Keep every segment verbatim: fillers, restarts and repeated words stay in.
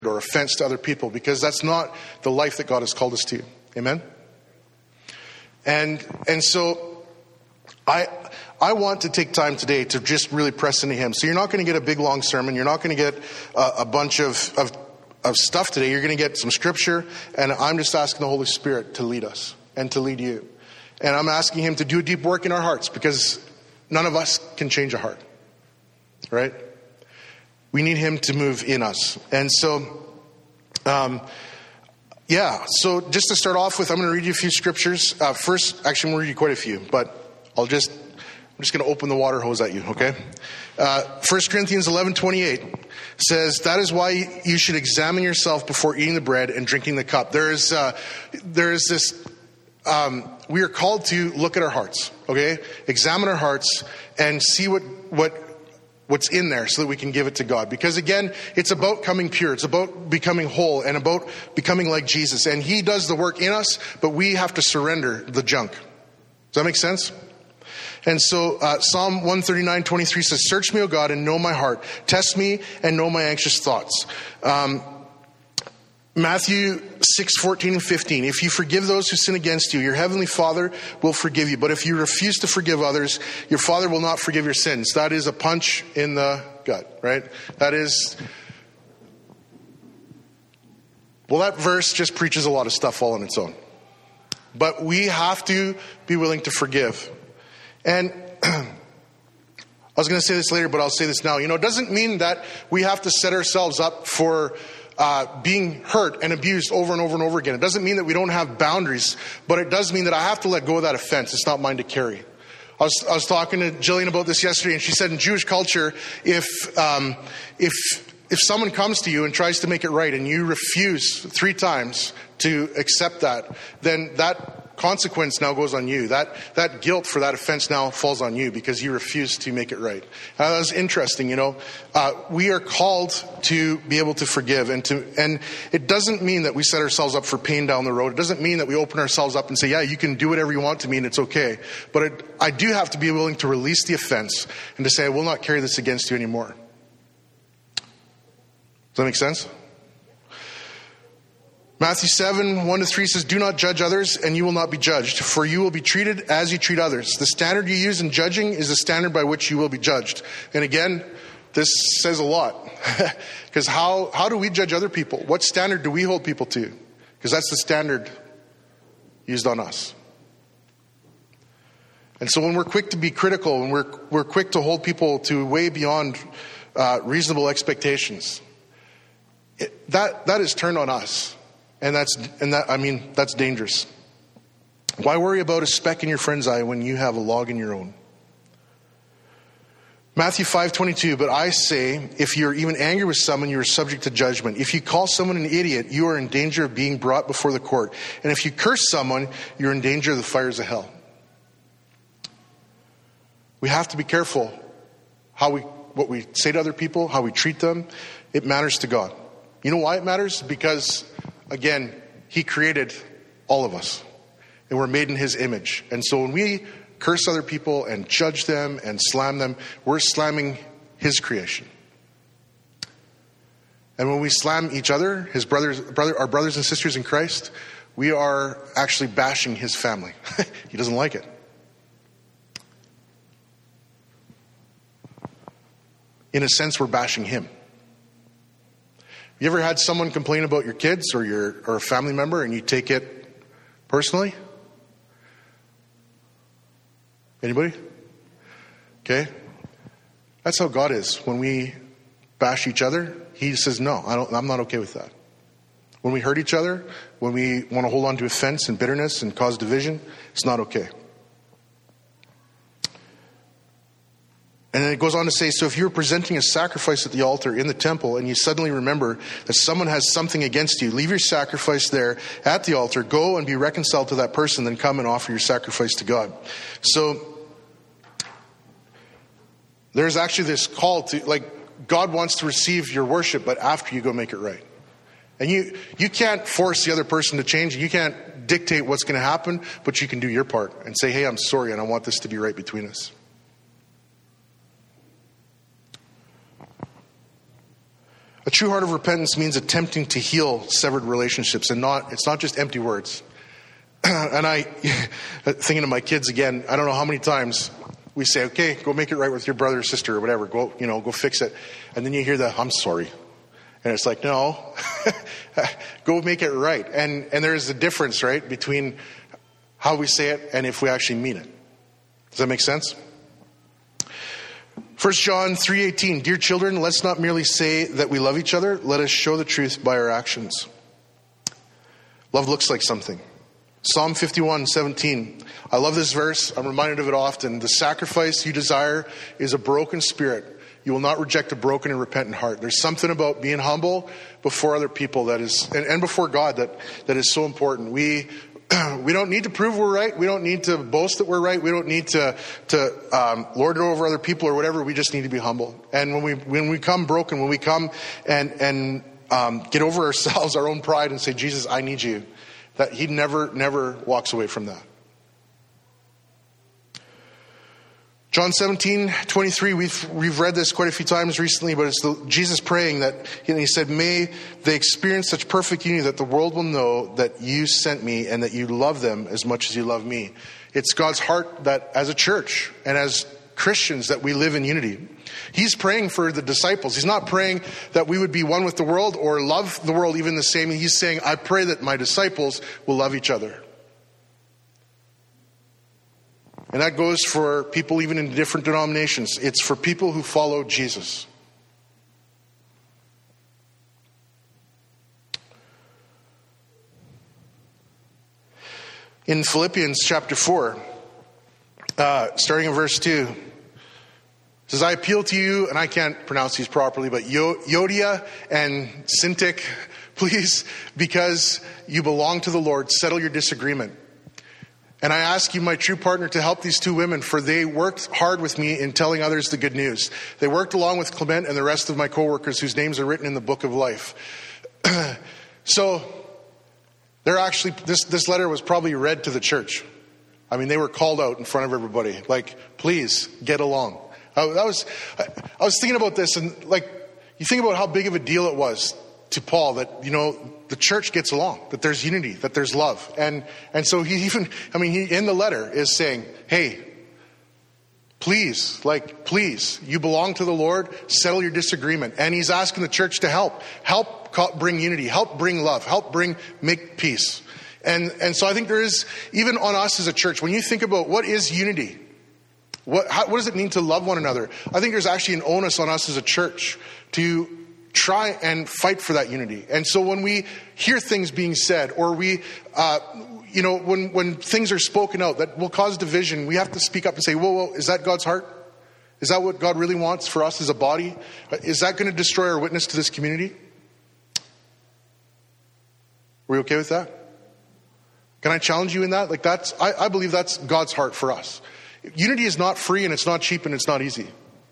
or offense to other people, because that's not the life that God has called us to. Amen? And and so I I want to take time today to just really press into Him. So you're not going to get a big long sermon. You're not going to get a, a bunch of, of of stuff today. You're going to get some scripture, and I'm just asking the Holy Spirit to lead us and to lead you. And I'm asking Him to do a deep work in our hearts, because none of us can change a heart, right? We need Him to move in us. And so, um, yeah, so just to start off with, I'm going to read you a few scriptures. Uh, first, actually, I'm going to read you quite a few, but I'll just, I'm just going to open the water hose at you, okay? Uh, First Corinthians eleven twenty-eight says, that is why you should examine yourself before eating the bread and drinking the cup. There is, uh, there is this, um, we are called to look at our hearts, okay? Examine our hearts and see what, what, what's in there so that we can give it to God. Because again, it's about coming pure. It's about becoming whole and about becoming like Jesus. And He does the work in us, but we have to surrender the junk. Does that make sense? And so uh, Psalm one thirty-nine twenty-three says, search me, O God, and know my heart. Test me and know my anxious thoughts. Um, Matthew six fourteen and fifteen. If you forgive those who sin against you, your heavenly Father will forgive you. But if you refuse to forgive others, your Father will not forgive your sins. That is a punch in the gut, right? That is, well, that verse just preaches a lot of stuff all on its own. But we have to be willing to forgive. And I was going to say this later, but I'll say this now. You know, it doesn't mean that we have to set ourselves up for uh, being hurt and abused over and over and over again. It doesn't mean that we don't have boundaries, but it does mean that I have to let go of that offense. It's not mine to carry. I was, I was talking to Jillian about this yesterday, and she said in Jewish culture, if um, if if someone comes to you and tries to make it right and you refuse three times to accept that, then that consequence now goes on you. That that guilt for that offense now falls on you because you refuse to make it right. Uh, that was interesting, you know. Uh, we are called to be able to forgive, and to and it doesn't mean that we set ourselves up for pain down the road. It doesn't mean that we open ourselves up and say, yeah, you can do whatever you want to me and it's okay. But it, I do have to be willing to release the offense and to say, I will not carry this against you anymore. Does that make sense? Matthew seven, one to three says, do not judge others and you will not be judged, for you will be treated as you treat others. The standard you use in judging is the standard by which you will be judged. And again, this says a lot. Because how, how do we judge other people? What standard do we hold people to? Because that's the standard used on us. And so when we're quick to be critical and we're, we're quick to hold people to way beyond uh, reasonable expectations, it, that that is turned on us. And that's, and that, I mean, that's dangerous. Why worry about a speck in your friend's eye when you have a log in your own? Matthew five twenty-two, but I say, if you're even angry with someone, you are subject to judgment. If you call someone an idiot, you are in danger of being brought before the court. And if you curse someone, you're in danger of the fires of hell. We have to be careful how we, what we say to other people, how we treat them. It matters to God. You know why it matters? Because again, He created all of us, and we're made in His image. And so when we curse other people and judge them and slam them, we're slamming His creation. And when we slam each other, His brothers, brother, our brothers and sisters in Christ, we are actually bashing His family. He doesn't like it. In a sense, we're bashing Him. You ever had someone complain about your kids or your or a family member and you take it personally? Anybody? Okay. That's how God is. When we bash each other, He says, no, I don't, I'm not okay with that. When we hurt each other, when we want to hold on to offense and bitterness and cause division, it's not okay. And then it goes on to say, so if you're presenting a sacrifice at the altar in the temple and you suddenly remember that someone has something against you, leave your sacrifice there at the altar, go and be reconciled to that person, then come and offer your sacrifice to God. So there's actually this call to, like, God wants to receive your worship, but after you go make it right. And you, you can't force the other person to change. You can't dictate what's going to happen, but you can do your part and say, hey, I'm sorry and I want this to be right between us. A true heart of repentance means attempting to heal severed relationships, and not it's not just empty words. And I, thinking of my kids again, I don't know how many times we say, okay, go make it right with your brother or sister or whatever. Go, you know, go fix it. And then you hear the, I'm sorry. And it's like, no, go make it right. And, and there is a difference, right, between how we say it and if we actually mean it. Does that make sense? First John three eighteen, dear children, let's not merely say that we love each other. Let us show the truth by our actions. Love looks like something. Psalm fifty-one seventeen. I love this verse. I'm reminded of it often. The sacrifice you desire is a broken spirit. You will not reject a broken and repentant heart. There's something about being humble before other people that is, and, and before God that, that is so important. We we don't need to prove we're right. We don't need to boast that we're right. We don't need to to um, lord it over other people or whatever. We just need to be humble. And when we when we come broken, when we come and and um, get over ourselves, our own pride, and say, Jesus, I need you. That he never, never walks away from that. John seventeen twenty-three, we've, we've read this quite a few times recently, but it's the, Jesus praying that, and he said, may they experience such perfect unity that the world will know that you sent me and that you love them as much as you love me. It's God's heart that as a church and as Christians that we live in unity. He's praying for the disciples. He's not praying that we would be one with the world or love the world even the same. He's saying, I pray that my disciples will love each other. And that goes for people even in different denominations. It's for people who follow Jesus. In Philippians chapter four, uh, starting in verse two, it says, I appeal to you, and I can't pronounce these properly, but Euodia and Syntyche, please, because you belong to the Lord, settle your disagreement. And I ask you, my true partner, to help these two women, for they worked hard with me in telling others the good news. They worked along with Clement and the rest of my co-workers whose names are written in the book of life. So they're actually, this, this letter was probably read to the church. I mean, they were called out in front of everybody. Like, please, get along. I, that was, I, I was thinking about this, and like, you think about how big of a deal it was to Paul that, you know, the church gets along, that there's unity, that there's love. And and so he even, I mean, he in the letter is saying, hey, please, like, please, you belong to the Lord, settle your disagreement. And he's asking the church to help, help bring unity, help bring love, help bring, make peace. And and so I think there is, even on us as a church, when you think about what is unity, what how, what does it mean to love one another? I think there's actually an onus on us as a church to try and fight for that unity. And so when we hear things being said, or we, uh, you know, when, when things are spoken out that will cause division, we have to speak up and say, whoa, whoa, is that God's heart? Is that what God really wants for us as a body? Is that going to destroy our witness to this community? Are we okay with that? Can I challenge you in that? Like that's, I, I believe that's God's heart for us. Unity is not free, and it's not cheap, and it's not easy.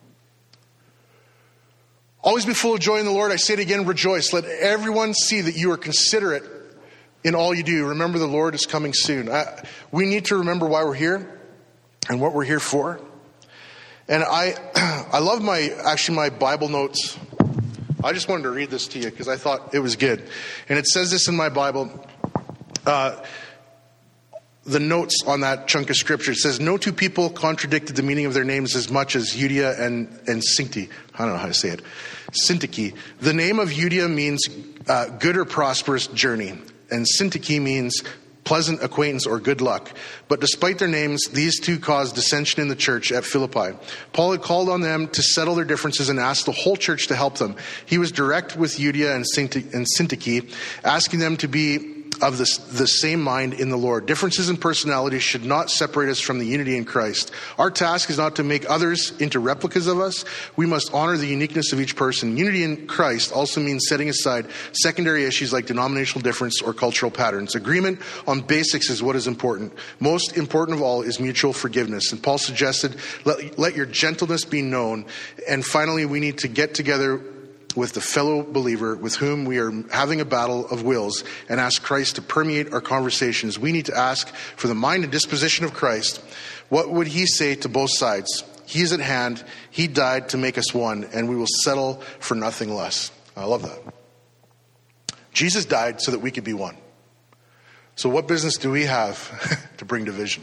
Always be full of joy in the Lord. I say it again, rejoice. Let everyone see that you are considerate in all you do. Remember, the Lord is coming soon. I, we need to remember why we're here and what we're here for. And I, I love my, actually my Bible notes. I just wanted to read this to you because I thought it was good. And it says this in my Bible. Uh, the notes on that chunk of scripture. It says, no two people contradicted the meaning of their names as much as Euodia and, and Syntyche. I don't know how to say it. Syntyche. The name of Euodia means uh, good or prosperous journey. And Syntyche means pleasant acquaintance or good luck. But despite their names, these two caused dissension in the church at Philippi. Paul had called on them to settle their differences and asked the whole church to help them. He was direct with Euodia and Syntyche, asking them to be of the, the same mind in the Lord. Differences in personality should not separate us from the unity in Christ. Our task is not to make others into replicas of us. We must honor the uniqueness of each person. Unity in Christ also means setting aside secondary issues like denominational difference or cultural patterns. Agreement on basics is what is important. Most important of all is mutual forgiveness. And Paul suggested, let, let your gentleness be known. And finally, we need to get together with the fellow believer with whom we are having a battle of wills and ask Christ to permeate our conversations. We need to ask for the mind and disposition of Christ. What would he say to both sides? He is at hand. He died to make us one, and we will settle for nothing less. I love that. Jesus died so that we could be one. So what business do we have to bring division?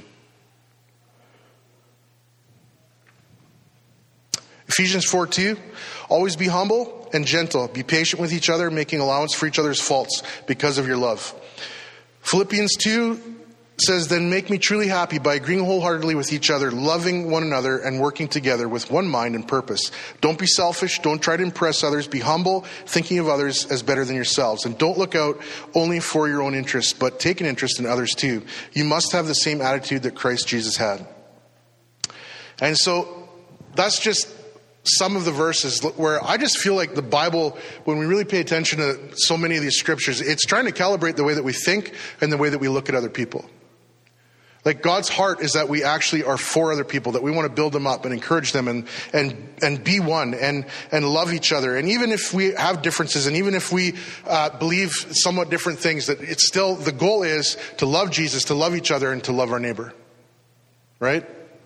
Ephesians four two, always be humble and gentle. Be patient with each other, making allowance for each other's faults because of your love. Philippians two says, then make me truly happy by agreeing wholeheartedly with each other, loving one another, and working together with one mind and purpose. Don't be selfish. Don't try to impress others. Be humble, thinking of others as better than yourselves. And don't look out only for your own interests, but take an interest in others too. You must have the same attitude that Christ Jesus had. And so that's just some of the verses where I just feel like the Bible, when we really pay attention to so many of these scriptures, it's trying to calibrate the way that we think and the way that we look at other people. Like God's heart is that we actually are for other people, that we want to build them up and encourage them and and and be one and and love each other. And even if we have differences and even if we uh, believe somewhat different things, that it's still, the goal is to love Jesus, to love each other, and to love our neighbor. Right?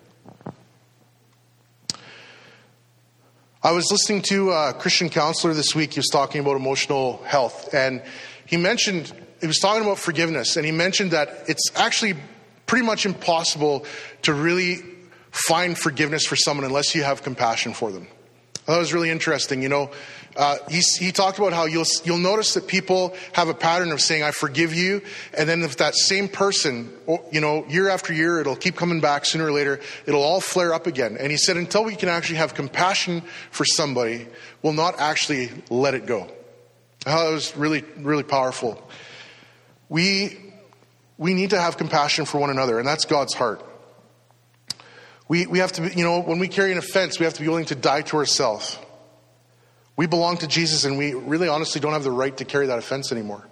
I was listening to a Christian counselor this week. He was talking about emotional health. And he mentioned, he was talking about forgiveness. And he mentioned that it's actually pretty much impossible to really find forgiveness for someone unless you have compassion for them. That was really interesting. You know, uh, he, he talked about how you'll you'll notice that people have a pattern of saying, I forgive you. And then if that same person, you know, year after year, it'll keep coming back sooner or later. It'll all flare up again. And he said, until we can actually have compassion for somebody, we'll not actually let it go. I thought it was really, really powerful. We, we need to have compassion for one another, and that's God's heart. We we have to be, you know, when we carry an offense, we have to be willing to die to ourselves. We belong to Jesus, and we really honestly don't have the right to carry that offense anymore.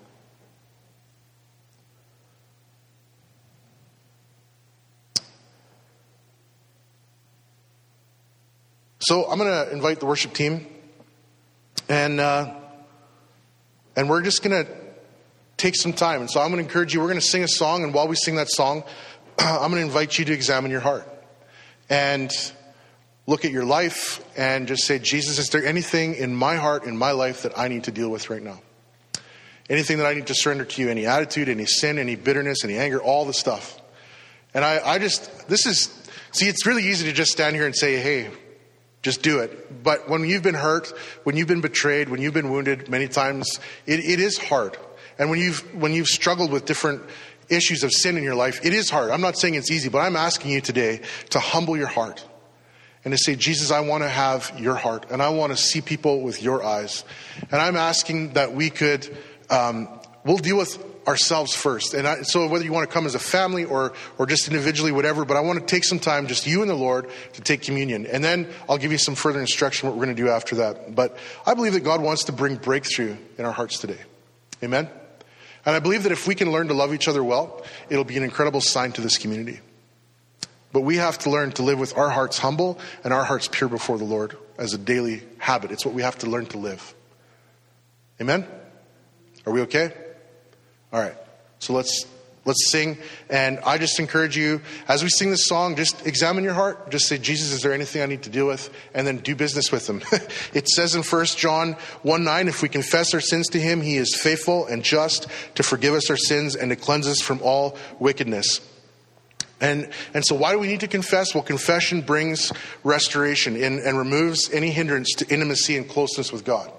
So I'm going to invite the worship team, and uh, and we're just going to take some time. And so I'm going to encourage you, we're going to sing a song, and while we sing that song, I'm going to invite you to examine your heart. And look at your life and just say, Jesus, is there anything in my heart, in my life that I need to deal with right now? Anything that I need to surrender to you, any attitude, any sin, any bitterness, any anger, all the stuff. And I, I just, this is, see, it's really easy to just stand here and say, hey, just do it. But when you've been hurt, when you've been betrayed, when you've been wounded many times, it, it is hard. And when you've, when you've struggled with different issues of sin in your life, it is hard. I'm not saying it's easy, but I'm asking you today to humble your heart and to say, Jesus, I want to have your heart, and I want to see people with your eyes. And I'm asking that we could, um, we'll deal with ourselves first. And I, so whether you want to come as a family or or just individually, whatever, but I want to take some time, just you and the Lord, to take communion. And then I'll give you some further instruction what we're going to do after that. But I believe that God wants to bring breakthrough in our hearts today. Amen? And I believe that if we can learn to love each other well, it'll be an incredible sign to this community. But we have to learn to live with our hearts humble and our hearts pure before the Lord as a daily habit. It's what we have to learn to live. Amen? Are we okay? All right. So let's let's sing. And I just encourage you, as we sing this song, just examine your heart. Just say, Jesus, is there anything I need to deal with? And then do business with him. It says in First John one nine, if we confess our sins to him, he is faithful and just to forgive us our sins and to cleanse us from all wickedness. And and so why do we need to confess? Well, confession brings restoration and, and removes any hindrance to intimacy and closeness with God.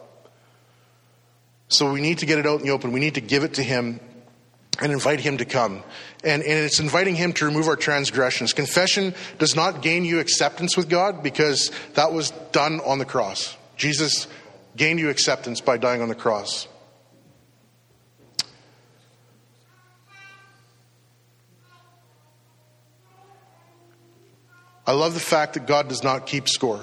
So we need to get it out in the open. We need to give it to him and invite him to come. And, and it's inviting him to remove our transgressions. Confession does not gain you acceptance with God, because that was done on the cross. Jesus gained you acceptance by dying on the cross. I love the fact that God does not keep score.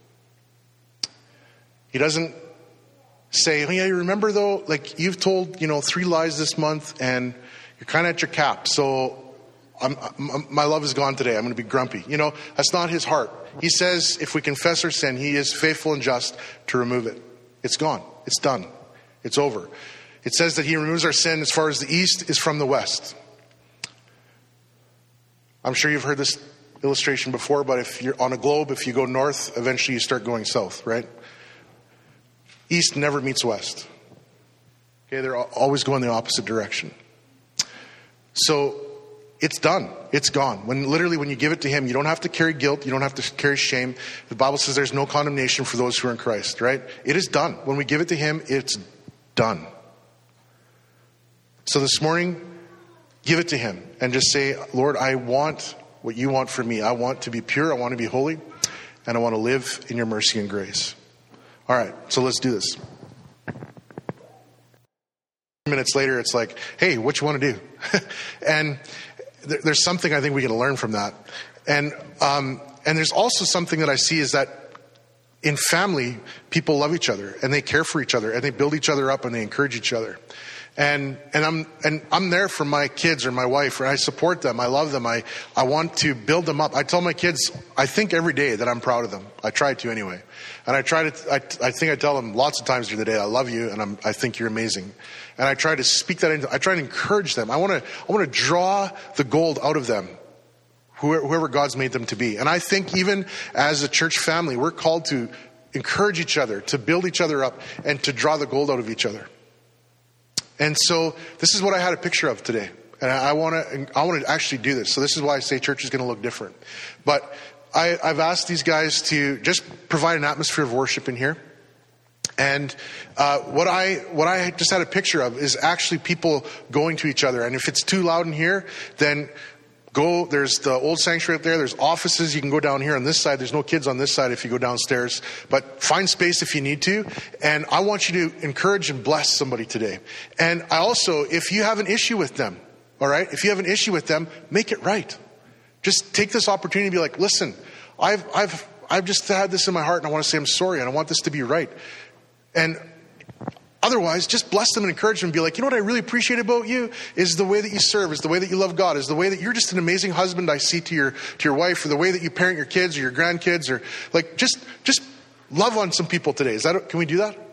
He doesn't say, oh yeah, you remember though, like you've told, you know, three lies this month and you're kind of at your cap. So I'm, I'm, my love is gone today. I'm going to be grumpy. You know, that's not his heart. He says, if we confess our sin, he is faithful and just to remove it. It's gone. It's done. It's over. It says that he removes our sin as far as the east is from the west. I'm sure you've heard this illustration before, but if you're on a globe, if you go north, eventually you start going south, right? East never meets west. Okay, they're always going the opposite direction. So it's done. It's gone. When literally when you give it to him, you don't have to carry guilt. You don't have to carry shame. The Bible says there's no condemnation for those who are in Christ, right? It is done. When we give it to him, it's done. So this morning, give it to him and just say, Lord, I want what you want for me. I want to be pure. I want to be holy. And I want to live in your mercy and grace. All right, so let's do this. Minutes later, it's like, hey, what you want to do? And th- there's something I think we can learn from that. And um, and there's also something that I see is that in family, people love each other and they care for each other and they build each other up and they encourage each other. And and I'm and I'm there for my kids or my wife, and I support them. I love them. I, I want to build them up. I tell my kids, I think every day that I'm proud of them. I try to anyway. And I try to, I, I think I tell them lots of times during the day, I love you and I'm, I think you're amazing. And I try to speak that into, I try to encourage them. I want to, I want to draw the gold out of them, whoever, whoever God's made them to be. And I think even as a church family, we're called to encourage each other, to build each other up, and to draw the gold out of each other. And so this is what I had a picture of today. And I want to, I want to actually do this. So this is why I say church is going to look different. But I, I've asked these guys to just provide an atmosphere of worship in here. And uh, what I what I just had a picture of is actually people going to each other. And if it's too loud in here, then go, there's the old sanctuary up there. There's offices. You can go down here on this side. There's no kids on this side if you go downstairs. But find space if you need to. And I want you to encourage and bless somebody today. And I also, if you have an issue with them, all right, if you have an issue with them, make it right. Just take this opportunity to be like, listen, I've I've I've just had this in my heart and I want to say I'm sorry and I want this to be right. And otherwise, just bless them and encourage them and be like, you know what I really appreciate about you is the way that you serve, is the way that you love God, is the way that you're just an amazing husband I see to your to your wife, or the way that you parent your kids or your grandkids, or like just just love on some people today. Is that, can we do that?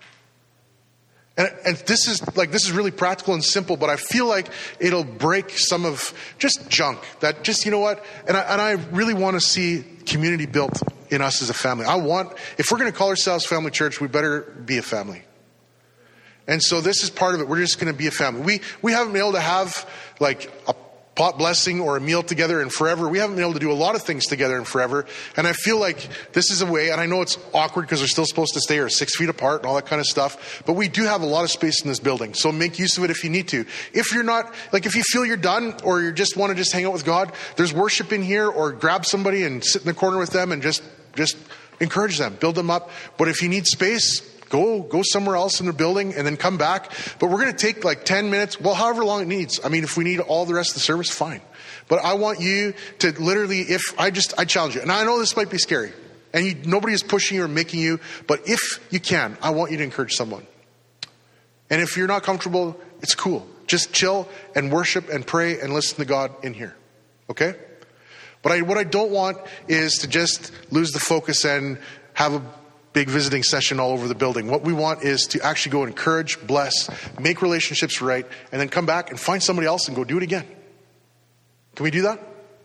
And, and this is like, this is really practical and simple, but I feel like it'll break some of just junk that just, you know what? And I, and I really want to see community built in us as a family. I want, if we're going to call ourselves Family Church, we better be a family. And so this is part of it. We're just going to be a family. We, we haven't been able to have like a pot blessing or a meal together in forever. We haven't been able to do a lot of things together in forever. And I feel like this is a way, and I know it's awkward because we're still supposed to stay or six feet apart and all that kind of stuff, but we do have a lot of space in this building. So make use of it if you need to. If you're not, like if you feel you're done or you just want to just hang out with God, there's worship in here, or grab somebody and sit in the corner with them and just, just encourage them, build them up. But if you need space, Go go somewhere else in the building and then come back. But we're going to take like ten minutes, well, however long it needs. I mean, if we need all the rest of the service, fine. But I want you to literally, if I just, I challenge you. And I know this might be scary. And you, nobody is pushing you or making you. But if you can, I want you to encourage someone. And if you're not comfortable, it's cool. Just chill and worship and pray and listen to God in here. Okay? But I, what I don't want is to just lose the focus and have a big visiting session all over the building. What we want is to actually go encourage, bless, make relationships right, and then come back and find somebody else and go do it again. Can we do that?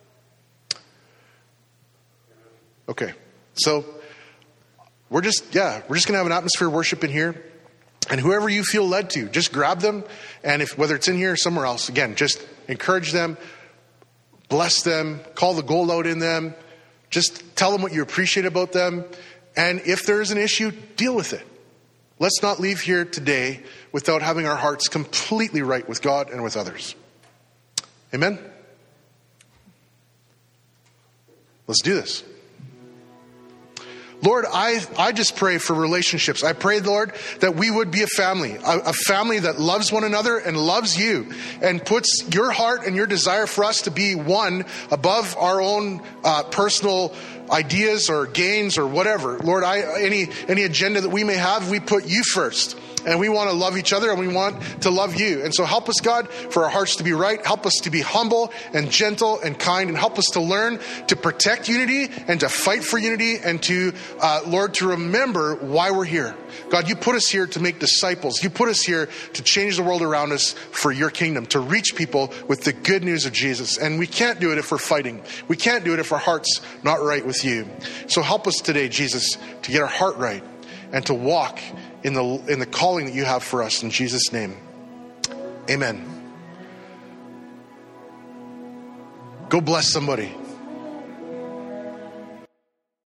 Okay. So we're just, yeah, we're just going to have an atmosphere of worship in here. And whoever you feel led to, just grab them. And if whether it's in here or somewhere else, again, just encourage them, bless them, call the gold out in them. Just tell them what you appreciate about them. And if there is an issue, deal with it. Let's not leave here today without having our hearts completely right with God and with others. Amen? Let's do this. Lord, I, I just pray for relationships. I pray, Lord, that we would be a family, a, a family that loves one another and loves you and puts your heart and your desire for us to be one above our own uh, personal ideas or gains or whatever. Lord, I, any, any agenda that we may have, we put you first. And we want to love each other and we want to love you. And so help us, God, for our hearts to be right. Help us to be humble and gentle and kind. And help us to learn to protect unity and to fight for unity and to, uh, Lord, to remember why we're here. God, you put us here to make disciples. You put us here to change the world around us for your kingdom, to reach people with the good news of Jesus. And we can't do it if we're fighting. We can't do it if our heart's not right with you. So help us today, Jesus, to get our heart right and to walk in the, in the calling that you have for us in Jesus' name. Amen. Go bless somebody.